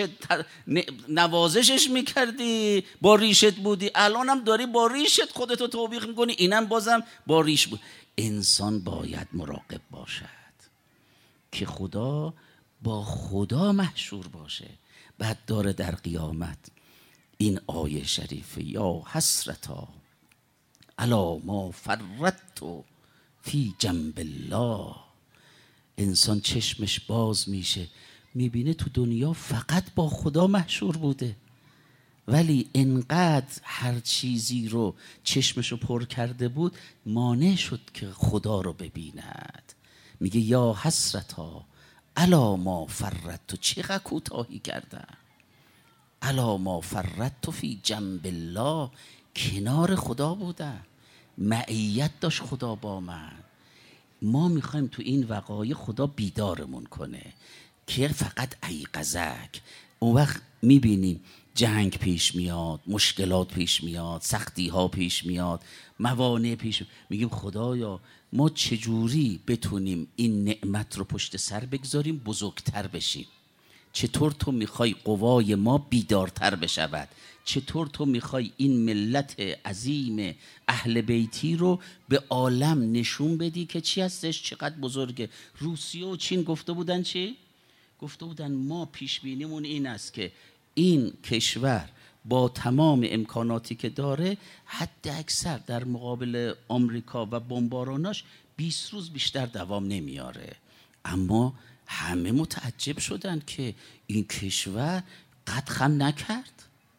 نوازشش میکردی، با ریشت بودی، الان هم داری با ریشت خودتو توبیخ میکنی، اینم بازم با ریش بود. انسان باید مراقب باشد که خدا با خدا محشور باشه. بعد داره در قیامت این آیه شریفه یا حسرتا علی ما فرطت فی جنب الله. انسان چشمش باز میشه میبینه تو دنیا فقط با خدا محشور بوده، ولی انقدر هر چیزی رو چشمشو پر کرده بود مانع شد که خدا رو ببیند. میگه یا حسرتا علی ما فرطت، چقدر کوتاهی کردم، علی ما فرطت فی جنب الله، کنار خدا بودم، معیت داشت خدا با من. ما میخوایم تو این وقایع خدا بیدارمون کنه که فقط ایقظک. اون وقت میبینیم جنگ پیش میاد، مشکلات پیش میاد، سختی ها پیش میاد، موانع پیش میاد. میگیم خدایا ما چجوری بتونیم این نعمت رو پشت سر بگذاریم بزرگتر بشیم؟ چطور تو میخوای قوای ما بیدارتر بشود؟ چطور تو میخوای این ملت عظیم اهل بیتی رو به عالم نشون بدی که چی هستش، چقدر بزرگه؟ روسیه و چین گفته بودن چی؟ گفته بودن ما پیش بینیمون این است که این کشور با تمام امکاناتی که داره حد اکثر در مقابل آمریکا و بمباراناش بیست روز بیشتر دوام نمیاره. اما همه متعجب شدن که این کشور قد خم نکرد،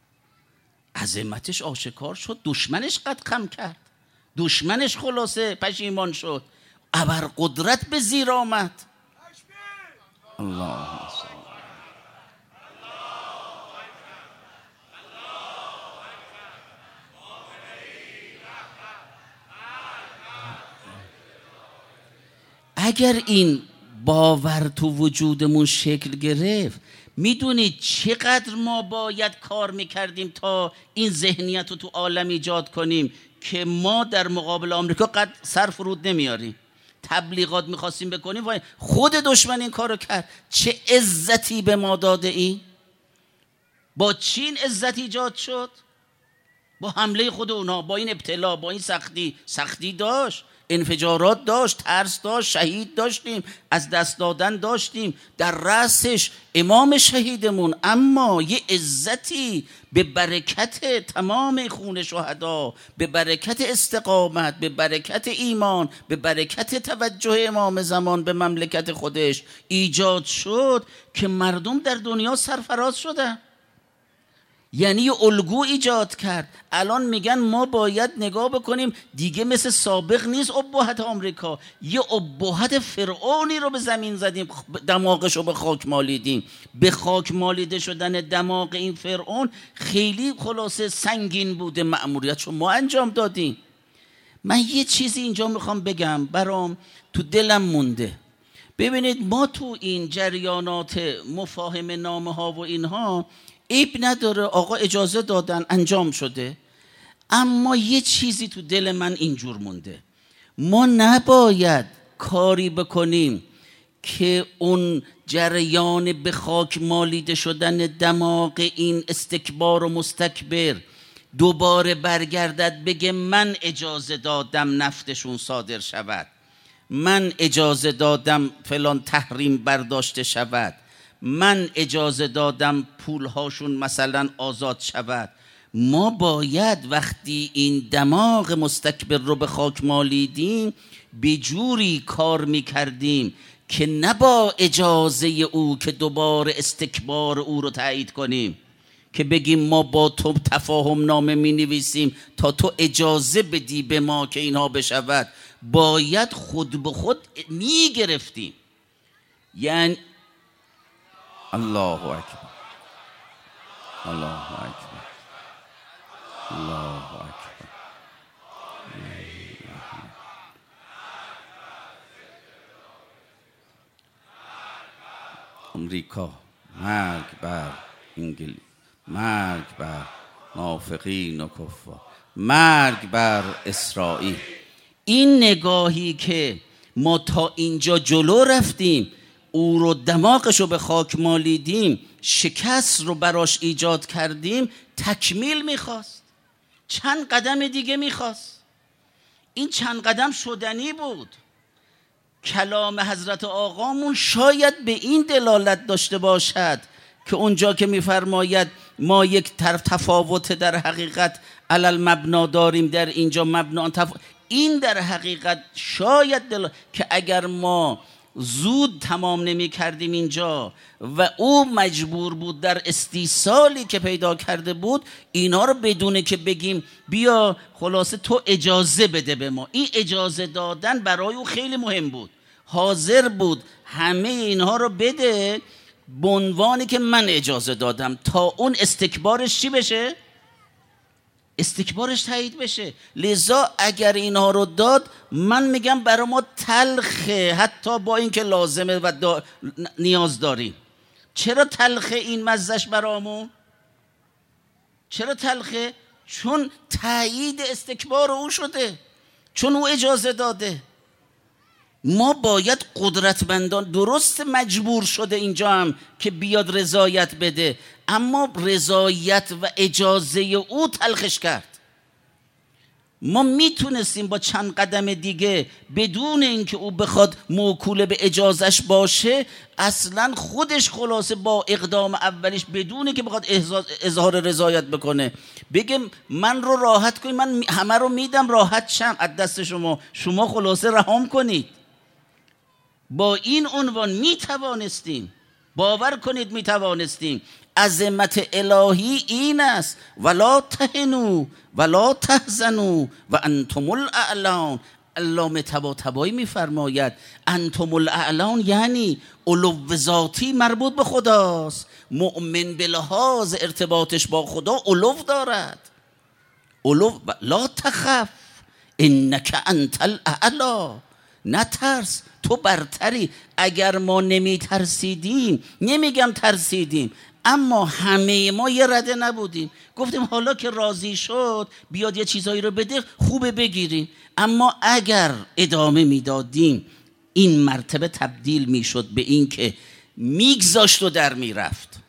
عظمتش آشکار شد، دشمنش قد خم کرد، دشمنش خلاصه پشیمان شد، ابرقدرت به زیر آمد. الله اگر این باور تو وجودمون شکل گرفت، میدونید چقدر ما باید کار میکردیم تا این ذهنیت رو تو عالم ایجاد کنیم که ما در مقابل آمریکا قد سر فرود نمیاریم. تبلیغات میخواستیم بکنیم وای خود دشمن این کارو کرد. چه عزتی به ما داده این؟ با چین عزت ایجاد شد؟ با حمله خود اونا، با این ابتلا، با این سختی. سختی داشت، انفجارات داشت، ترس داشت، شهید داشتیم، از دست دادن داشتیم، در رأسش امام شهیدمون. اما یه عزتی به برکت تمام خون شهدا، به برکت استقامت، به برکت ایمان، به برکت توجه امام زمان به مملکت خودش ایجاد شد که مردم در دنیا سرفراز شدن. یعنی یه الگو ایجاد کرد. الان میگن ما باید نگاه بکنیم دیگه مثل سابق نیست ابهت آمریکا، یه ابهت فرعونی رو به زمین زدیم، دماغش رو به خاک مالیدیم. به خاک مالیده شدن دماغ این فرعون خیلی خلاصه سنگین بوده، مأموریتشو ما انجام دادیم. من یه چیزی اینجا میخوام بگم برام تو دلم مونده. ببینید ما تو این جریانات مفاهمه نامه ها و اینها عیب نداره، آقا اجازه دادن انجام شده، اما یه چیزی تو دل من اینجور مونده. ما نباید کاری بکنیم که اون جریان به خاک مالیده شدن دماغ این استکبار و مستکبر دوباره برگردد بگه من اجازه دادم نفتشون صادر شود، من اجازه دادم فلان تحریم برداشته شود، من اجازه دادم پولهاشون مثلا آزاد شود. ما باید وقتی این دماغ مستکبر رو به خاک مالیدیم به جوری کار میکردیم که نه با اجازه او که دوباره استکبار او رو تایید کنیم، که بگیم ما با تو تفاهم نامه می نویسیم تا تو اجازه بدی به ما که اینها بشود. باید خود به خود می گرفتیم. یعنی الله اکبر، الله اکبر، الله اکبر. امریکا، مرگ بر انگلیس، مرگ بر نافقین و کفار، مرگ بر اسرائیل. این نگاهی که ما تا اینجا جلو رفتیم، او رو دماغش رو به خاک مالیدیم، شکست رو براش ایجاد کردیم، تکمیل میخواست، چند قدم دیگه میخواست. این چند قدم شدنی بود. کلام حضرت آقامون شاید به این دلالت داشته باشد که اونجا که میفرماید ما یک طرف تفاوت در حقیقت علل مبنا داریم، در اینجا مبنا تف... این در حقیقت شاید دل... که اگر ما زود تمام نمی کردیم اینجا و او مجبور بود در استیصالی که پیدا کرده بود اینا رو بدونه که بگیم بیا خلاصه تو اجازه بده به ما، این اجازه دادن برای او خیلی مهم بود. حاضر بود همه اینها رو بده به عنوانی که من اجازه دادم تا اون استکبارش چی بشه؟ استکبارش تایید بشه. لذا اگر اینها رو داد من میگم برای ما تلخه، حتی با اینکه لازمه و دا نیاز داریم. چرا تلخه این مزش برامون؟ چرا تلخه؟ چون تایید استکبار او شده، چون او اجازه داده. ما باید قدرتمندان، درست مجبور شده اینجا هم که بیاد رضایت بده، اما رضایت و اجازه او تلخش کرد. ما میتونستیم با چند قدم دیگه بدون اینکه او بخواد موکول به اجازش باشه، اصلا خودش خلاصه با اقدام اولیش بدون که بخواد اظهار رضایت بکنه بگه من رو راحت کنید، من همه رو میدم راحت شم از دست شما، شما خلاصه رهام کنید. با این عنوان می توانستیم، باور کنید می توانستیم. عظمت الهی این است ولا تهنوا ولا تحزنوا و انتم الاعلون. علامه طباطبایی میفرماید انتم الاعلون یعنی علو ذاتی مربوط به خداست. مؤمن به لحاظ ارتباطش با خدا علو دارد. علو لا تخف انک انت الاعلی، نترس تو برتری. اگر ما نمی ترسیدیم، نمیگم ترسیدیم، اما همه ما یه رده نبودیم، گفتیم حالا که راضی شد بیاد یه چیزایی رو بده خوبه بگیریم. اما اگر ادامه میدادیم این مرتبه تبدیل میشد به این که میگذاشت و در میرفت،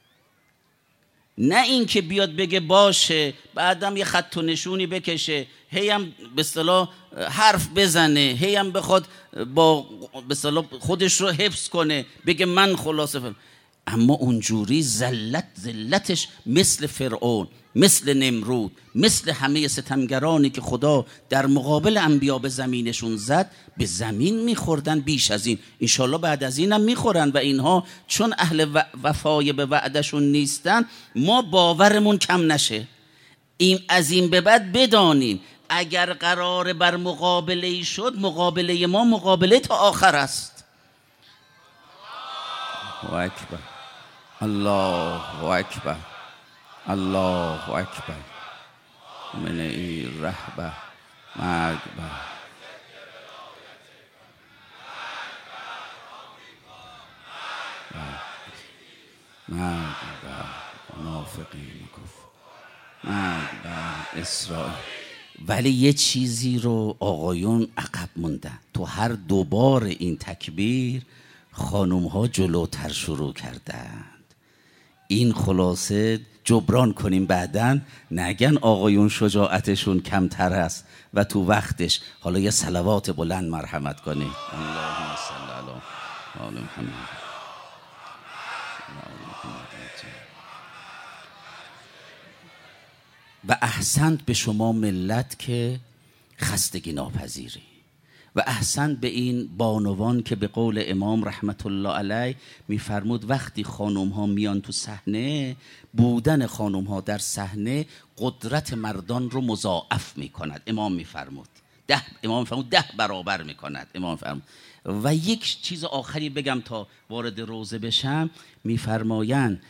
نه این که بیاد بگه باشه بعدم یه خط و نشونی بکشه، هی هم به اصطلاح حرف بزنه، هی هم بخواد با به اصطلاح خودش رو حفظ کنه بگه من خلاصه فهم. اما اونجوری ذلت ذلتش مثل فرعون، مثل نمرود، مثل همه ستمگرانی که خدا در مقابل انبیا به زمینشون زد به زمین میخوردن. بیش از این انشالله بعد از اینم میخورن و اینها چون اهل وفای به وعدشون نیستن ما باورمون کم نشه. این از این به بعد بدانیم اگر قرار بر مقابله شد، مقابله ما مقابله تا آخر است. الله اکبر، الله اکبر، الله اکبر. من این رهبه مرگ بر مرگ بر منافقین کفر، مرگ بر اسرائیل. ولی یه چیزی رو آقایون عقب موندن تو هر دوبار این تکبیر. خانوم ها جلوتر شروع کردند. این خلاصه جبران کنیم بعدن نگن آقایون شجاعتشون کمتر است و تو وقتش. حالا یه صلوات بلند مرحمت کنیم. اللهم صل علی آل محمد. و احسنت به شما ملت که خستگی ناپذیری، و احسنت به این بانوان که به قول امام رحمت الله علیه میفرمود وقتی خانم ها میان تو صحنه، بودن خانم ها در صحنه قدرت مردان رو مضاعف میکند. امام میفرمود ده امام میفرمود ده برابر میکند. امام میفرمود. و یک چیز آخری بگم تا وارد روزه بشم. میفرمایند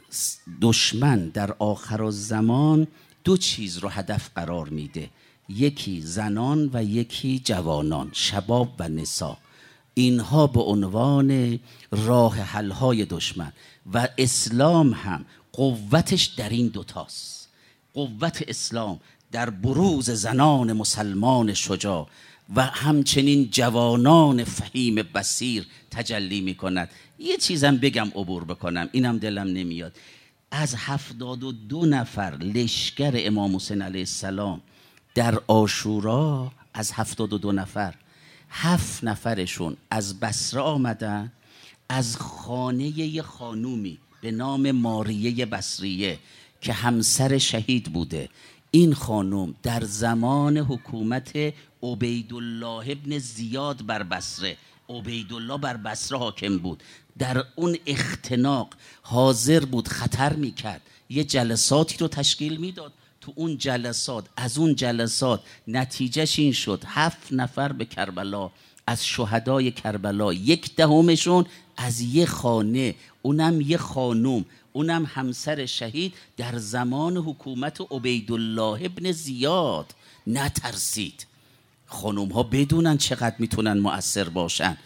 دشمن در آخرالزمان دو چیز رو هدف قرار میده، یکی زنان و یکی جوانان، شباب و نساء. اینها به عنوان راه حل‌های دشمن، و اسلام هم قوتش در این دوتاست. قوت اسلام در بروز زنان مسلمان شجاع و همچنین جوانان فهیم بصیر تجلی می کند. یه چیزم بگم عبور بکنم، اینم دلم نمیاد. از هفتاد و دو نفر لشکر امام حسین علیه السلام در عاشورا، از هفتاد و دو نفر هفت نفرشون از بصره آمدن، از خانه یه خانومی به نام ماریه بصریه که همسر شهید بوده. این خانوم در زمان حکومت عبیدالله ابن زیاد بر بصره، عبیدالله بر بصره حاکم بود، در اون اختناق حاضر بود، خطر میکرد، یه جلساتی رو تشکیل میداد. تو اون جلسات، از اون جلسات نتیجهش این شد هفت نفر به کربلا از شهدای کربلا، یک دهمشون از یه خانه، اونم یه خانوم، اونم همسر شهید در زمان حکومت عبیدالله ابن زیاد. نترسید. خانوم ها بدونن چقدر میتونن مؤثر باشن.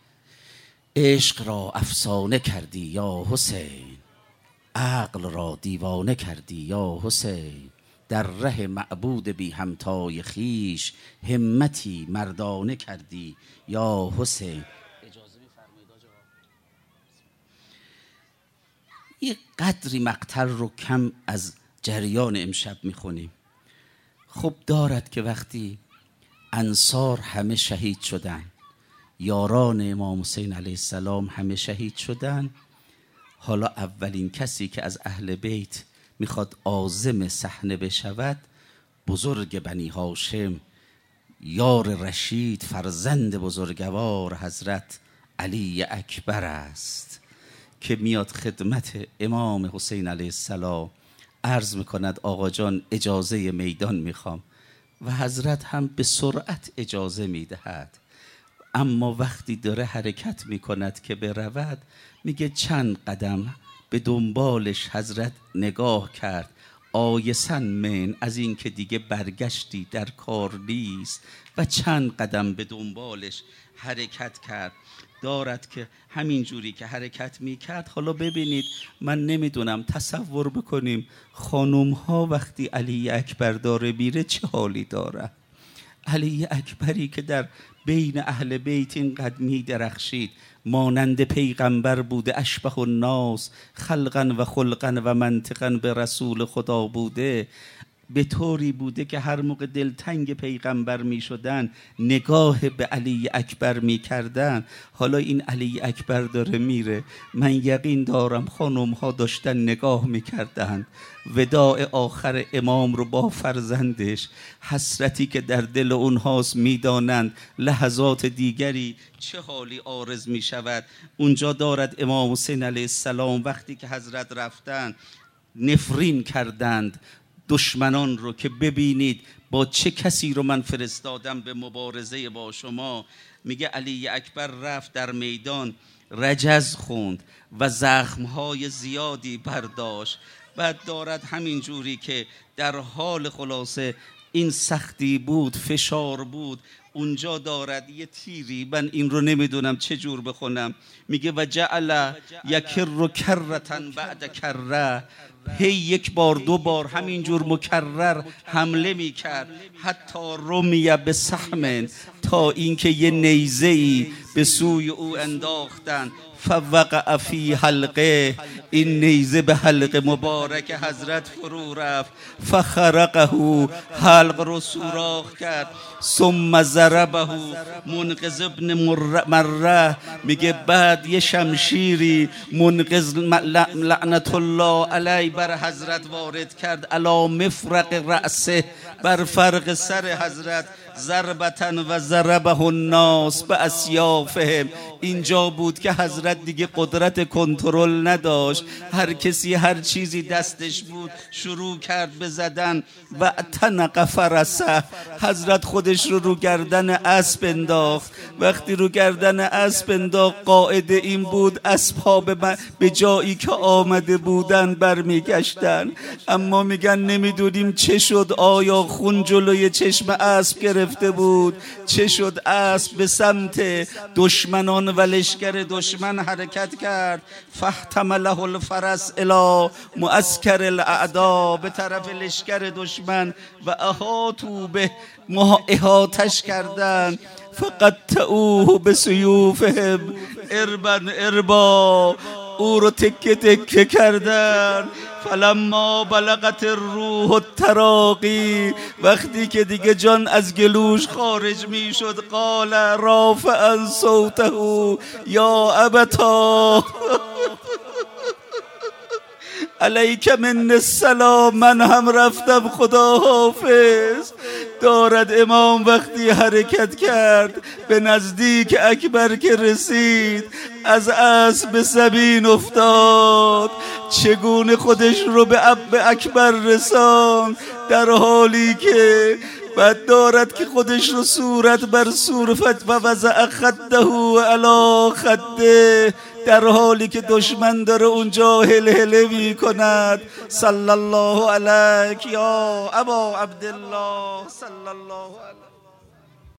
عشق را افسانه کردی یا حسین، عقل را دیوانه کردی یا حسین، در ره معبود بی همتای خیش، همتی مردانه کردی یا حسین. اجازه می‌فرمایید آقا؟ یه قدری مقطع رو کم از جریان امشب میخونیم. خب دارد که وقتی انصار همه شهید شدن، یاران امام حسین علیه السلام همه شهید شدن، حالا اولین کسی که از اهل بیت میخواد عازم صحنه بشود بزرگ بنی هاشم، یار رشید، فرزند بزرگوار حضرت علی اکبر است که میاد خدمت امام حسین علیه السلام عرض میکند آقا جان اجازه میدان میخوام، و حضرت هم به سرعت اجازه میدهد. اما وقتی داره حرکت میکند که برود، میگه چند قدم به دنبالش حضرت نگاه کرد، آیسن من، از این که دیگه برگشتی در کار نیست، و چند قدم به دنبالش حرکت کرد. دارد که همین جوری که حرکت میکرد، حالا ببینید من نمیدونم تصور بکنیم خانوم ها وقتی علی اکبر داره میره چه حالی داره. علی اکبری که در بین اهل بیت اینقدر می درخشید، مانند پیغمبر بوده، اشبه الناس خلقا و خلقا و منطقا به رسول خدا بوده، به طوری بوده که هر موقع دلتنگ پیغمبر می شدن نگاه به علی اکبر می کردن. حالا این علی اکبر داره میره، من یقین دارم خانم ها داشتن نگاه می کردن وداع آخر امام رو با فرزندش، حسرتی که در دل اونهاست میدانند لحظات دیگری چه حالی عارض می شود. اونجا دارد امام حسین علیه السلام وقتی که حضرت رفتن نفرین کردند دشمنان رو که ببینید با چه کسی رو من فرستادم به مبارزه با شما. میگه علی اکبر رفت در میدان رجز خوند و زخمهای زیادی برداشت. بعد دارد همین جوری که در حال خلاصه این سختی بود، فشار بود، اونجا دارد یه تیری، من این رو نمیدونم چه جور بخونم، میگه و جعل یکر کرتن بعد کره، هی یک بار دو بار همینجور مکرر حمله میکرد، حتی رمیه به سهم، تا اینکه یه نیزه‌ای به سوی او انداختند. فوقع فی حلقه، این نیزه به حلق مبارک حضرت فرو رفت. فخرقه، حلق رو سوراخ کرد. ثم ضربه، منقذ ابن مره میگه بعد یه شمشیری منقذ لعنت الله علیه بر حضرت وارد کرد. علی مفرق رأسه، بر فرق سر حضرت. ضربتن و ضربه الناس به اسیافهم. اینجا بود که حضرت دیگه قدرت کنترل نداشت، هر کسی هر چیزی دستش بود شروع کرد به زدن. و تنق فرسه، حضرت خودش رو رو گردن اسب انداخت. وقتی رو گردن اسب انداخت، قاعده این بود اسب‌ها به جایی که آمده بودن برمیگشتن. اما میگن نمیدونیم چه شد، آیا خون جلوی چشم اسب گرفته بود؟ چه شد؟ اسب به سمت دشمنان و لشکر دشمن حرکت کرد. فاحتمله الفرس الی معسکر الاعداء، به طرف لشکر دشمن. و احاطوا به، احاطش کردن. فقطعوه بسیوفهم اربا اربا، او رو تکه تکه کردن. فلما بلغت الروح التراقی، وقتی که دیگه جان از گلوش خارج می شد، قال رافعا صوته یا ابتا علیک من السلام، من هم رفتم خدا حافظ. دارد امام وقتی حرکت کرد به نزدیک اکبر که رسید، از اسب به زمین افتاد. چگونه خودش رو به اکبر رساند، در حالی که بعد دارد که خودش رو صورت بر صورت و وضع خده علی خده، در حالی که دشمن داره اونجا هل هله می کند. صلی الله علیک یا ابا عبدالله، صلی الله علیک.